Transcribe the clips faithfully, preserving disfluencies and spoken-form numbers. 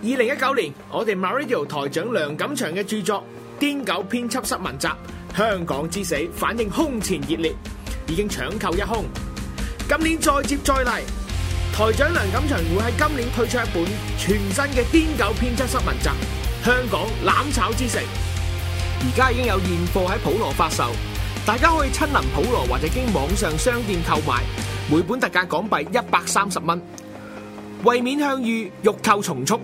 二零一九年，我哋 MyRadio 台長梁錦祥嘅著作《癲狗編輯室文集：香港之死》反應空前熱烈，已經搶購一空。今年再接再厲，台長梁錦祥會喺今年推出一本全新嘅《癲狗編輯室文集：香港攬炒之城》，而家已經有現貨喺普羅發售，大家可以親臨普羅或者經網上商店購買，每本特價港幣一百三十蚊。為免向隅，欲購從速。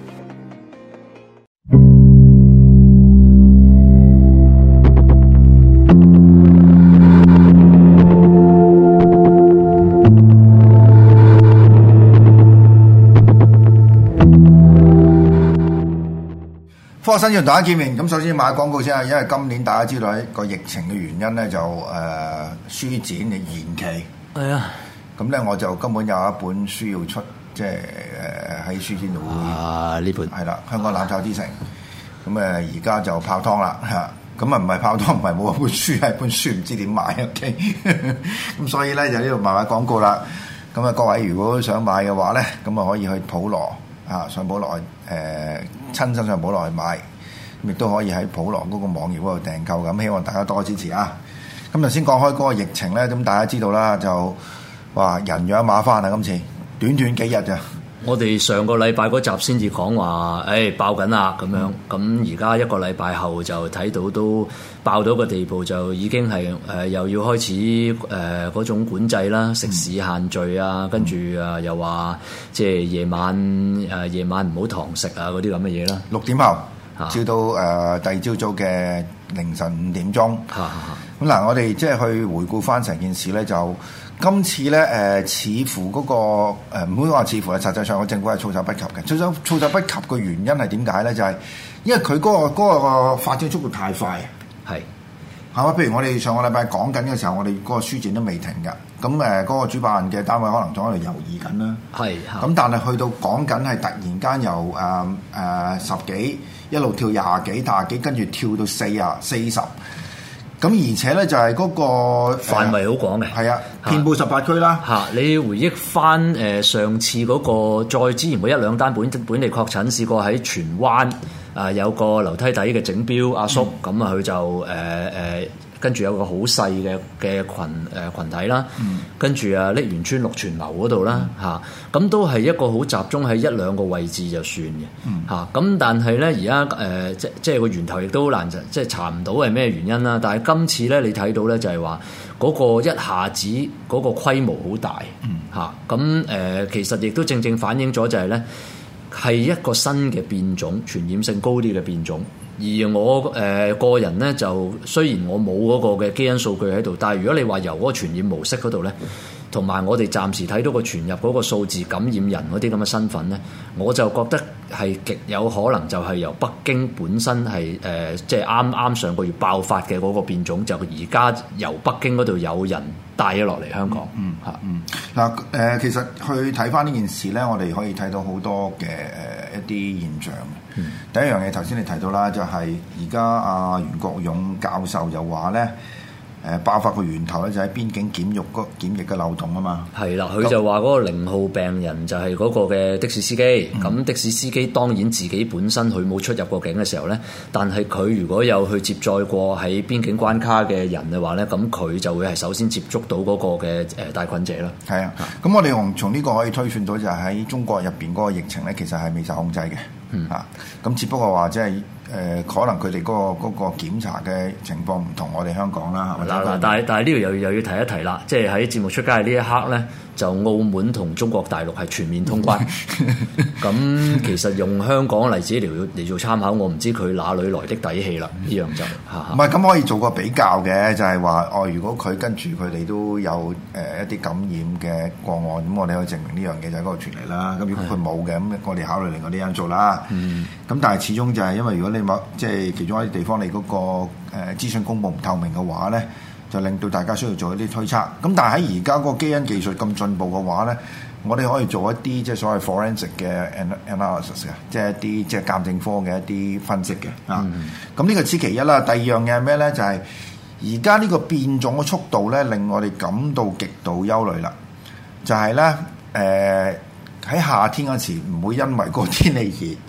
科學新知同大家見面，咁首先買廣告先啊，因為今年大家知道喺個疫情嘅原因咧，就誒、呃、書展嘅延期。係啊，咁咧我就根本有一本書要出，即係誒喺書展度會啊呢本係啦，香港攬炒之城。咁誒而家就泡湯啦嚇，咁啊唔係泡湯，唔係冇本書，係本書唔知點買 OK。咁所以咧就呢度賣賣廣告啦。咁啊各位如果想買嘅話咧，咁啊可以去普羅啊上普羅誒。呃親身上普羅去買，亦都可以喺普羅嗰個網頁嗰度訂購咁，希望大家多支持啊！咁頭先講開嗰個疫情咧，咁大家知道啦，就話人仰馬翻啊！今次短短幾日咋？ 我哋上個禮拜嗰集先至講話，誒、哎、爆緊啦咁樣，咁而家一個禮拜後就睇到都爆到個地步，就已經係誒、呃、又要開始誒嗰、呃、種管制啦，食肆限聚啊，跟住啊又話即係夜晚誒、呃、夜晚唔好堂食啊嗰啲咁嘅嘢啦。 六點後，照到誒、呃、第二朝早嘅凌晨五點鐘。咁嗱，我哋即係去回顧翻成件事咧，就今次咧誒、呃，似乎嗰、那個唔好話似乎係實際上個政府係措手不及嘅。措手措手不及嘅原因係點解咧？就係、是、因為佢嗰、那個嗰、那個發展速度太快。係係嘛？譬如我哋上個禮拜講緊嘅時候，我哋嗰個書展都未停㗎。咁誒，嗰個主辦嘅單位可能仲喺度猶豫緊啦。係。咁但係去到講緊係突然間由誒誒、呃呃、十幾一路跳廿幾、廿幾，跟住跳到四啊四十。咁而且咧就係嗰個範圍好廣嘅， 係啊，遍佈十八區啦。 嚇，你回憶翻誒上次嗰個再之前嗰一兩單本本地確診，試過喺荃灣啊有個樓梯底嘅整標阿叔，咁啊佢就誒誒跟住有個好細嘅嘅群誒羣體啦，跟住啊瀝源村祿泉樓嗰度啦嚇，咁都係一個好集中喺一兩個位置就算嘅嚇，咁但係咧而家誒即即係個源頭亦都好難即係查唔到係咩原因啦，但係今次咧你睇到咧就係話嗰個一下子嗰個規模好大嚇，咁誒其實亦都正正反映咗就係咧係一個新嘅變種，傳染性高啲嘅變種。而我誒、呃、個人咧就雖然我冇嗰個嘅基因數據喺度，但係如果你話由嗰個傳染模式嗰度咧，同埋我哋暫時睇到個傳入嗰個數字感染人嗰啲咁嘅身份咧，我就覺得係極有可能就係由北京本身係誒即係啱啱上個月爆發嘅嗰個變種，就而家由北京嗰度有人帶咗落嚟香港。 嗯嚇嗯嗱誒、呃，其實去睇翻呢件事咧，我哋可以睇到好多嘅誒、呃、一啲現象。嗯、第一樣嘢頭先你提到啦，就係而家阿袁國勇教授又話咧。誒爆發個源頭咧就喺邊境檢疫嗰檢疫嘅漏洞啊嘛， 係啦，佢就話嗰個零號病人就係嗰個嘅的，的士司機，咁、嗯、的士司機當然自己本身佢冇出入過境嘅時候咧，但係佢如果有去接載過喺邊境關卡嘅人嘅話咧，咁佢就會係首先接觸到嗰個嘅誒帶菌者啦。係啊， 咁我哋從從呢個可以推算到就係喺中國入邊嗰個疫情咧，其實係未受控制嘅。嗯啊，咁只不過話即係誒，可能佢哋嗰個嗰、嗰個檢查嘅情況唔同我哋香港啦，係咪？ 嗱嗱，但係但係呢度又又要提一提啦，即係喺節目出街呢一刻咧，就澳門同中國大陸係全面通關。咁其實用香港例子嚟嚟做參考，我唔知佢哪裏來的底氣啦。呢樣就嚇唔係咁可以做個比較嘅，就係、是、話哦，如果佢跟住佢哋都有誒、呃、一啲感染嘅個案，咁我哋可以證明呢樣嘢就係嗰個傳嚟啦。咁如果佢冇嘅，咁我哋考慮另外啲因素啦。嗯，咁但係始終就係因為如果你某即係其中一啲地方你嗰、那個誒、呃、資訊公佈唔透明嘅話咧，就令到大家需要做一啲推測。咁但係喺而家嗰個基因技術咁進步嘅話咧，我哋可以做一啲即係所謂 forensic 嘅 analysis 嘅，即係一啲即係鑑證科嘅一啲分析嘅啊。咁呢、嗯、個此其一啦。第二樣嘢係咩咧？就係而家呢個變種嘅速度咧，令我哋感到極度憂慮啦。就係咧誒喺夏天嗰時唔會因為個天氣熱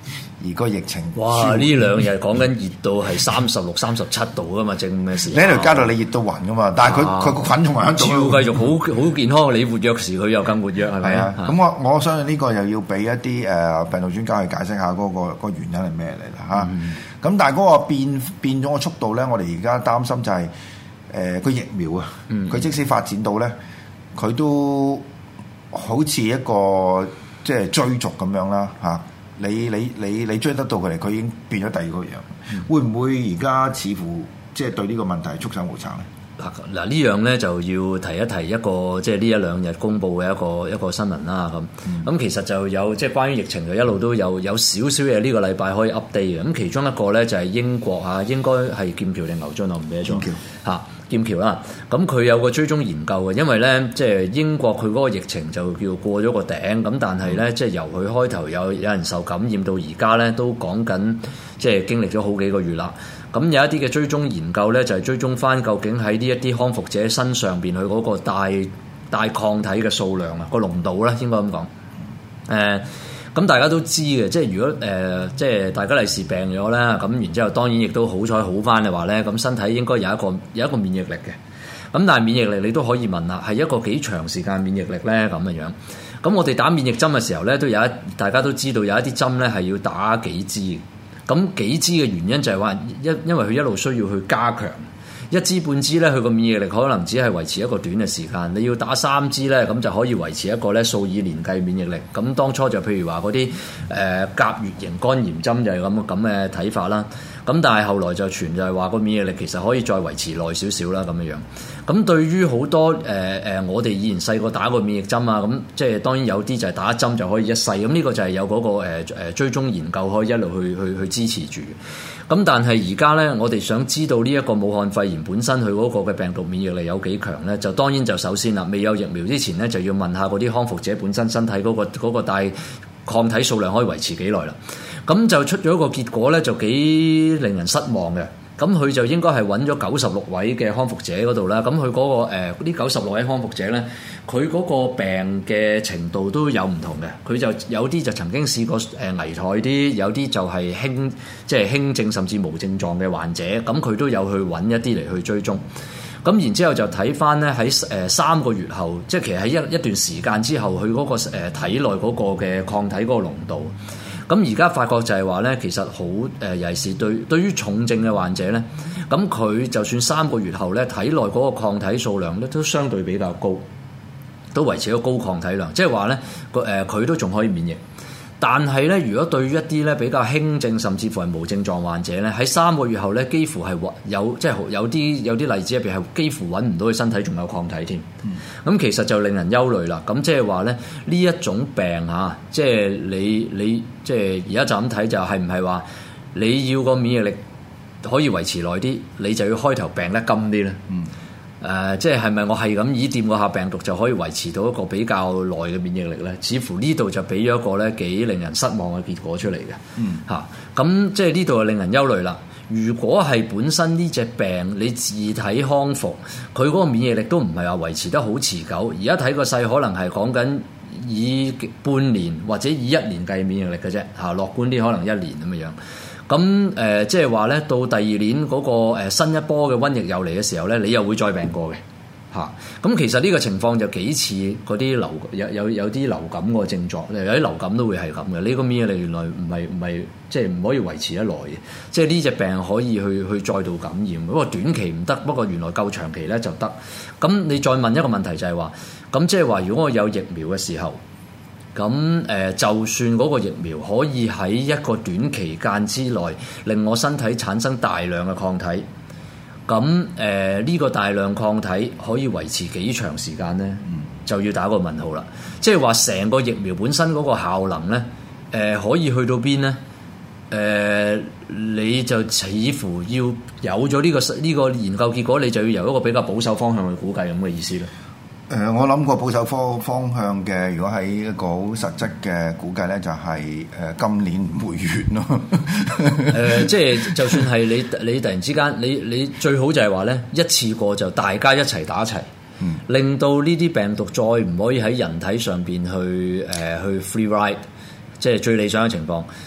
而個疫情哇！呢兩日講緊熱到係三十六、三十七度噶嘛，正咩事？ 你喺條街度你熱到暈噶嘛，但係佢佢個菌仲喺度， 超繼續好好健康。你活躍時佢又更活躍，係咪啊？ 咁我我相信呢個又要俾一啲誒病毒專家去解釋下嗰個嗰個原因係咩嚟啦嚇。咁、嗯、但係嗰個變變咗個速度咧，我哋而家擔心就係誒個疫苗啊，佢、嗯、即使發展到咧，佢都好似一個即係追逐咁樣啦嚇。你你你你追得到佢哋，佢已經變咗第二個樣。嗯、會唔會而家似乎即係對呢個問題束手無策咧？ 嗱嗱呢樣咧就要提一提一個即係呢一兩日公佈嘅一個一個新聞啦咁。咁、嗯、其實就有即係關於疫情就一路都有有少少嘢呢個禮拜可以 update 嘅。咁其中一個咧就係英國啊，應該係劍橋定牛津，我唔記得咗嚇。劍橋啦，咁佢有個追蹤研究嘅，因為咧即係英國佢嗰個疫情就叫過咗個頂，咁但係咧即係由佢開頭有有人受感染到而家咧都講緊，即係經歷咗好幾個月啦。咁有一啲嘅追蹤研究咧就係追蹤翻究竟喺呢一啲康復者身上邊佢嗰個帶帶抗體嘅數量啊，個濃度咧應該咁講，誒、呃。咁大家都知嘅，即係如果誒、呃，即係大家利是病咗啦，咁然之後當然亦都好彩好翻嘅話咧，咁身體應該有一個有一個免疫力嘅。咁但係免疫力你都可以問啦，係一個幾長時間免疫力咧咁嘅樣。咁我哋打免疫針嘅時候咧，都有一大家都知道有一啲針咧係要打幾支嘅。咁幾支嘅原因就係話一因為佢一路需要去加強。一支半支咧，佢個免疫力可能只係維持一個短嘅時間。你要打三支咧，咁就可以維持一個咧數以年計免疫力。咁當初就譬如話嗰啲誒甲乙型肝炎針就係咁咁嘅睇法啦。咁但係後來就傳就係話個免疫力其實可以再維持耐少少啦咁樣樣。咁對於好多誒誒、呃、我哋以前細個打過免疫針啊，咁即係當然有啲就係打一針就可以一世。咁呢個就係有嗰、那個誒誒、呃、追蹤研究可以一路去去去支持住。咁但係而家咧，我哋想知道呢一個武漢肺炎本身佢嗰個嘅病毒免疫力有幾強咧？就當然就首先啦，未有疫苗之前咧，就要問下嗰啲康復者本身身體嗰、那個嗰、那個帶抗體數量可以維持幾耐啦。咁就出咗一個結果咧，就幾令人失望嘅。咁佢就應該係揾咗九十六位嘅康復者嗰度啦。咁佢嗰個誒啲九十六位康復者咧，佢嗰個病嘅程度都有唔同嘅。佢就有啲就曾經試過誒危殆啲，有啲就係輕即係輕症甚至無症狀嘅患者。咁佢都有去揾一啲嚟去追蹤。咁然之後就睇翻咧喺誒三個月後，即係其實喺一一段時間之後，佢嗰個誒體內嗰個嘅抗體嗰個濃度。咁而家發覺就係話咧，其實好誒，尤其是對對於重症嘅患者咧，咁佢就算三個月後咧，體內嗰個抗體數量咧都相對比較高，都維持一個高抗體量，即係話咧個誒佢都仲可以免疫。但係咧，如果對於一啲咧比較輕症甚至乎係無症狀患者咧，喺三個月後咧，幾乎係有即係有啲有啲例子入邊係幾乎揾唔到佢身體仲有抗體添。咁、嗯、其實就令人憂慮啦。咁即係話咧，呢一種病嚇，即係你你即係而家就咁睇就係唔係話你要個免疫力可以維持耐啲，你就要開頭病得金啲咧？嗯誒、呃，即係係咪我係咁以掂嗰下病毒就可以維持到一個比較耐嘅免疫力咧？似乎呢度就俾咗一個咧幾令人失望嘅結果出嚟嘅。嗯，嚇咁、啊、即係呢度就令人憂慮啦。如果係本身呢隻病你自體康復，佢嗰個免疫力都唔係話維持得好持久。而家睇個勢，可能係講緊以半年或者以一年計免疫力嘅啫。嚇、啊，樂觀啲可能一年咁嘅樣。咁誒、呃，即係話咧，到第二年嗰、那個、呃、新一波嘅瘟疫又嚟嘅時候咧，你又會再病過嘅嚇。咁、啊、其實呢個情況就幾似嗰啲流有有有啲流感個症狀，有啲流感都會係咁嘅。呢個免疫力原來唔係唔係即係唔可以維持得耐嘅，即係呢隻病可以去去再度感染。不過短期唔得，不過原來夠長期咧就得。咁你再問一個問題就係話，咁即係話如果我有疫苗嘅時候。咁誒、呃，就算嗰個疫苗可以喺一個短期間之內令我身體產生大量嘅抗體，咁誒呢個大量抗體可以維持幾長時間呢？嗯、就要打個問號啦。即係話成個疫苗本身嗰個效能呢，誒、呃、可以去到邊呢？誒、呃，你就似乎要有咗呢、這個呢、這個研究結果，你就要由一個比較保守方向去估計咁嘅意思啦。 誒、呃，我諗過保守方方向嘅，如果喺一個好實質嘅估計咧，就係、是、誒、呃、今年唔會完咯。誒、 呃，即係就算係你你突然之間，你你最好就係話咧，一次過就大家一齊打齊，嗯、令到呢啲病毒再唔可以喺人體上邊去誒、呃、去 free ride，即係最理想嘅情況。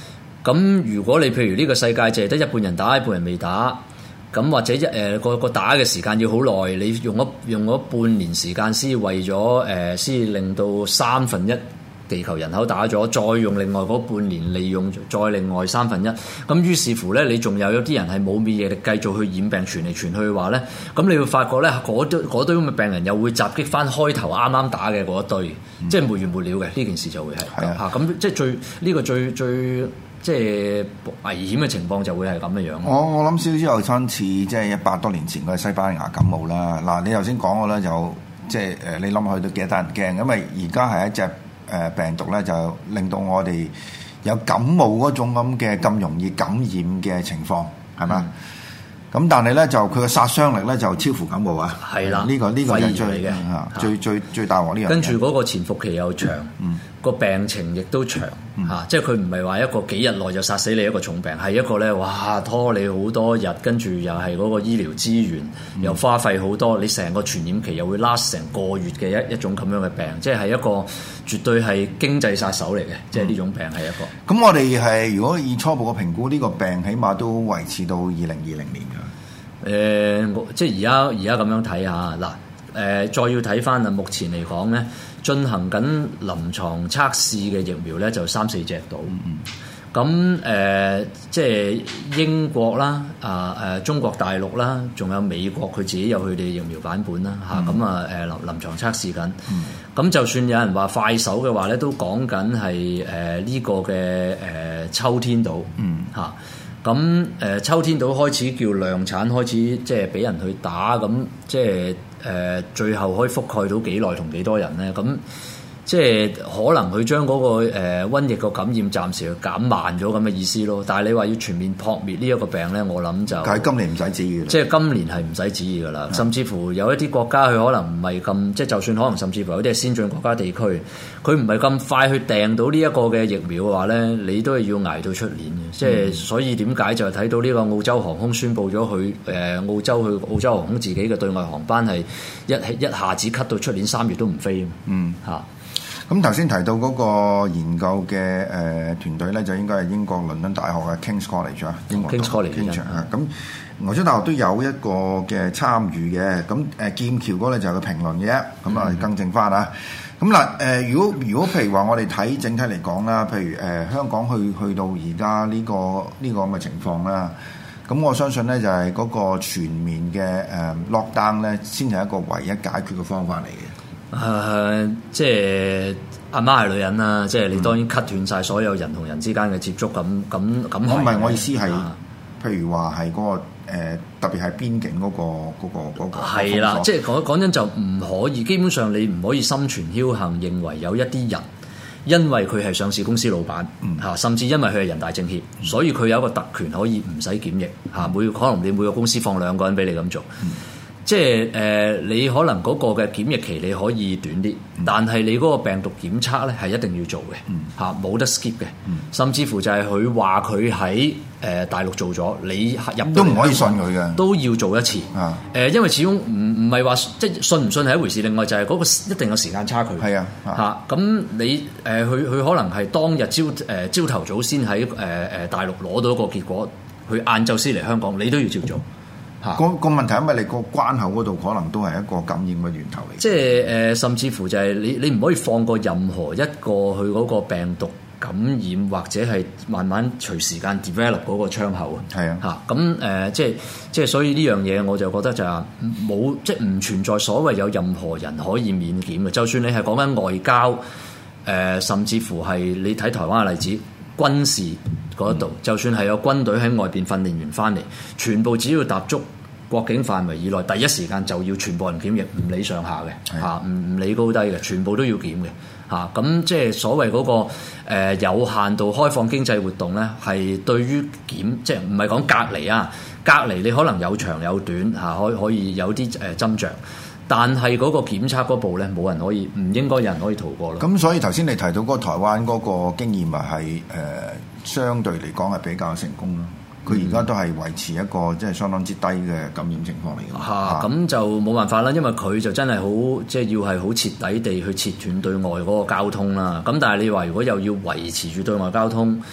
咁如果你譬如呢個世界淨係得一半人打，一半人未打，咁或者一誒個個打嘅時間要好耐，你用咗用咗半年時間先為咗誒先令到三分一地球人口打咗，再用另外嗰半年利用再另外三分一，咁於是乎咧，你仲有有啲人係冇免疫力繼續去染病傳嚟傳去嘅話咧，咁你會發覺咧，嗰堆嗰堆咁嘅病人又會襲擊翻開頭啱啱打嘅嗰一堆，嗯、即係沒完沒了嘅呢件事就會係嚇，咁、啊、即係最呢、呢個最最即係危險嘅情況就會係咁嘅樣。我我諗少少又親似即係一百多年前嘅西班牙感冒啦。嗱，你頭先講嘅咧就即係誒，你諗去到幾多得人驚，因為而家係一隻。誒病毒咧就令到我哋有感冒嗰種咁嘅咁容易感染嘅情況，係嘛？咁、嗯、但係咧就佢嘅殺傷力咧就超乎感冒啊！係啦的，呢、這個呢、這個係最嘅嚇，最最最大鑊呢樣。 跟住嗰個潛伏期又長，嗯，個病情亦都長嚇、嗯啊，即係佢唔係話一個幾日內就殺死你一個重病，係一個咧哇拖你好多日，跟住又係嗰個醫療資源、嗯、又花費好多，你成個傳染期又會 last 成個月嘅一一種咁樣嘅病，即係係一個絕對係經濟殺手嚟嘅，即係呢種病係一個。 咁、嗯、我哋係如果以初步嘅評估，呢、這個病起碼都維持到二零二零年㗎。 誒、呃，即係而家而家咁樣睇下嗱，誒、呃，再要睇翻啊，目前嚟講咧，進行緊臨床測試嘅疫苗咧就三四隻到，咁誒、嗯呃，即係英國啦，啊、呃、誒，中國大陸啦，仲有美國佢自己有佢哋疫苗版本啦，嚇、嗯，咁啊誒臨臨床測試緊，咁、嗯、就算有人話快手嘅話咧，都講緊係誒呢個嘅誒、呃、秋天到，嚇、嗯。咁誒、呃、秋天到開始叫量產，開始即係俾人去打，咁即係誒、呃、最後可以覆蓋到幾耐同幾多人咧？咁即係可能佢將嗰個誒、呃、瘟疫個感染暫時減慢咗咁嘅意思咯。但係你話要全面撲滅呢一個病咧，我諗就但係今年唔使旨意嘅， 即係今年係唔使旨意噶啦。甚至乎有一啲國家佢可能唔係咁，即係就算可能甚至乎有啲係先進國家地區，佢唔係咁快去訂到呢一個嘅疫苗嘅話咧，你都係要捱到出年嘅。嗯、即係所以點解就係睇到呢個澳洲航空宣布咗佢誒澳洲去澳洲航空自己嘅對外航班係一一下子 cut 到出年三月都唔飛。嗯嚇。 咁頭先提到嗰個研究嘅誒、呃、團隊咧，就應該係英國倫敦大學嘅 King's College 啊，英國 King's College 啊。咁牛津大學都有一個嘅參與嘅。咁誒劍橋嗰咧就係個評論嘅啫。咁啊更正翻啊。咁嗱誒，如果如果譬如話我哋睇整體嚟講啦，譬如誒、呃、香港去去到而家呢個呢、這個咁嘅情況啦，咁我相信咧就係、是、嗰個全面嘅誒 lockdown 咧，先係一個唯一解決嘅方法嚟嘅。 誒、呃，即係阿媽係女人啦，即係你當然 cut 斷晒所有人同人之間嘅接觸，咁咁咁。我唔係我意思係，啊、譬如話係嗰個、呃、特別係邊境嗰、嗰個嗰、嗰個嗰、嗰個。係啦，即係講講真就唔可以，基本上你唔可以心存僥倖，認為有一啲人因為佢係上市公司老闆嚇，嗯、甚至因為佢係人大政協，嗯、所以佢有一個特權可以唔使檢疫嚇，每可能你每個公司放兩個人俾你咁做。嗯即係誒、呃，你可能嗰個嘅檢疫期你可以短啲，嗯、但係你嗰個病毒檢測咧係一定要做嘅，嚇冇、嗯、得 skip 嘅，嗯、甚至乎就係佢話佢喺誒大陸做咗，你入都唔可以信佢嘅， 都要做一次。誒、啊呃，因為始終唔唔係話即係信唔信係一回事，另外就係嗰個一定有時間差距。係啊，嚇咁、啊啊、你誒佢佢可能係當日朝誒、呃、朝頭早先喺誒誒大陸攞到一個結果，佢晏晝先嚟香港，你都要照做。 個個問題，因為你個關口嗰度可能都係一個感染嘅源頭嚟。 即係誒、呃，甚至乎就係你你唔可以放過任何一個佢嗰個病毒感染或者係慢慢隨時間 develop 嗰個窗口啊。係啊，嚇咁誒，即係即係，所以呢樣嘢我就覺得就係冇即係唔存在所謂有任何人可以免檢嘅。就算你係講緊外交誒、呃，甚至乎係你睇台灣嘅例子。軍事嗰度，嗯、就算係有軍隊喺外邊訓練完翻嚟，全部只要踏足國境範圍以內，第一時間就要全部人檢疫，唔理上下嘅嚇，唔唔的理高低嘅，全部都要檢嘅嚇。咁即係所謂嗰、那個、呃、有限度開放經濟活動咧，係對於檢即係唔係講隔離啊？隔離你可能有長有短嚇，可以可以有啲誒斟酌。但係嗰個檢測嗰步咧，冇人可以，唔應該有人可以逃過咯。咁所以頭先你提到嗰個台灣嗰個經驗，咪係誒相對嚟講係比較成功咯。佢而家都係維持一個即係相當之低嘅感染情況嚟嘅。 嚇，咁就冇辦法啦，因為佢就真係好即係要係好徹底地去切斷對外嗰個交通啦。咁但係你話如果又要維持住對外交通，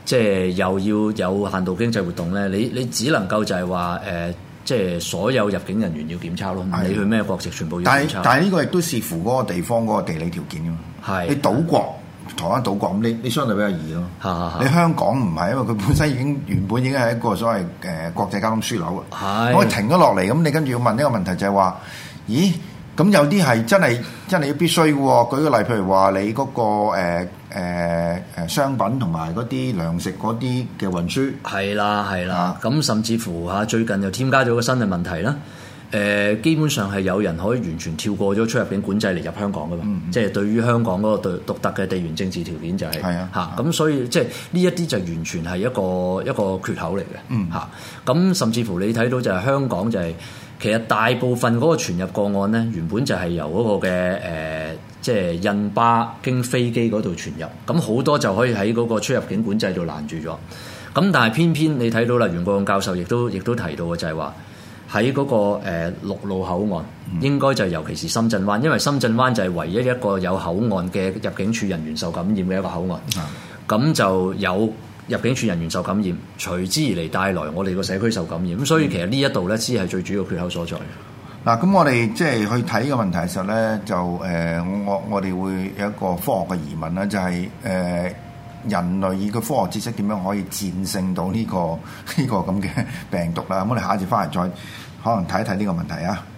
即係又要有限度經濟活動咧，你你只能夠就係話誒，即係所有入境人員要檢測咯，你去咩國籍全部要檢測。但係但係呢個亦都視乎嗰個地方嗰個地理條件㗎嘛。係你島國。台灣島國咁，你你相對比較易咯。是是是你香港唔係，因為佢本身已經原本已經係一個所謂誒、呃、國際交通樞紐啊。係，我停咗落嚟，咁你跟住要問呢個問題就係話，咦？咁有啲係真係真係要必須嘅喎。舉個例，譬如話你嗰、那個誒誒誒商品同埋嗰啲糧食嗰啲嘅運輸。係啦係啦，咁、啊、甚至乎嚇最近又添加咗個新嘅問題啦。誒、呃、基本上係有人可以完全跳過咗出入境管制嚟入香港噶嘛，嗯、即係對於香港嗰個對獨特嘅地緣政治條件就係、是、嚇，咁、啊啊、所以即係呢一啲就完全係一個一個缺口嚟嘅嚇。咁、嗯啊、甚至乎你睇到就係香港就係、是、其實大部分嗰個傳入個案咧，原本就係由嗰個嘅誒、呃、即係印巴經飛機嗰度傳入，咁好多就可以喺嗰個出入境管制度攔住咗。咁但係偏偏你睇到啦，袁國勇教授亦都亦都提到嘅就係話。喺嗰、那個誒、呃、陸路口岸，嗯、應該就尤其是深圳灣，因為深圳灣就係唯一一個有口岸嘅入境處人員受感染嘅一個口岸。咁、嗯、就有入境處人員受感染，隨之而嚟帶來我哋個社區受感染。咁、嗯、所以其實呢一度咧，先係最主要缺口所在。嗱，咁我哋即係去睇呢個問題嘅時候咧，就誒、呃、我我哋會有一個科學嘅疑問啦，就係、是、誒。呃人類以個科學知識點樣可以戰勝到呢、這個呢、這個咁嘅病毒啦？咁我哋下一節翻嚟再可能睇一睇呢個問題啊！